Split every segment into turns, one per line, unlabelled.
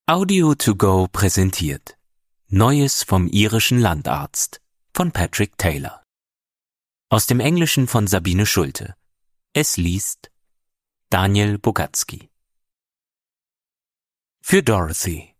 Audio to go präsentiert Neues vom irischen Landarzt von Patrick Taylor. Aus dem Englischen von Sabine Schulte. Es liest Daniel Bogatzky. Für Dorothy.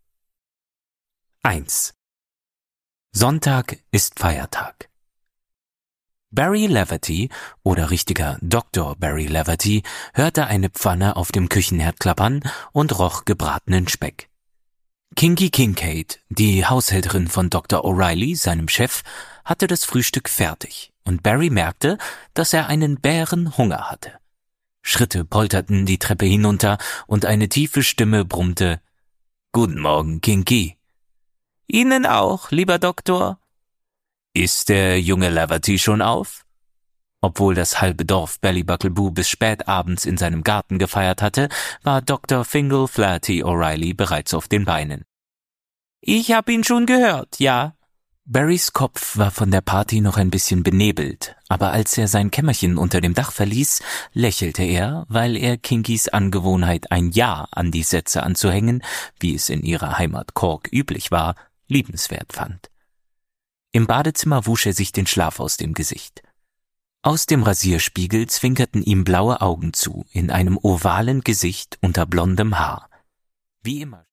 1. Sonntag ist Feiertag. Barry Leverty, oder richtiger Dr. Barry Leverty, hörte eine Pfanne auf dem Küchenherd klappern und roch gebratenen Speck. Kinky Kincaid, die Haushälterin von Dr. O'Reilly, seinem Chef, hatte das Frühstück fertig, und Barry merkte, dass er einen Bärenhunger hatte. Schritte polterten die Treppe hinunter, und eine tiefe Stimme brummte: »Guten Morgen, Kinky.« »Ihnen auch, lieber Doktor.« »Ist der junge Leverty schon auf?« Obwohl das halbe Dorf Ballybuckleboo bis spät abends in seinem Garten gefeiert hatte, war Dr. Fingal Flaherty O'Reilly bereits auf den Beinen. »Ich hab ihn schon gehört, ja.« Barrys Kopf war von der Party noch ein bisschen benebelt, aber als er sein Kämmerchen unter dem Dach verließ, lächelte er, weil er Kinkys Angewohnheit, ein Ja an die Sätze anzuhängen, wie es in ihrer Heimat Cork üblich war, liebenswert fand. Im Badezimmer wusch er sich den Schlaf aus dem Gesicht. Aus dem Rasierspiegel zwinkerten ihm blaue Augen zu, in einem ovalen Gesicht unter blondem Haar. Wie immer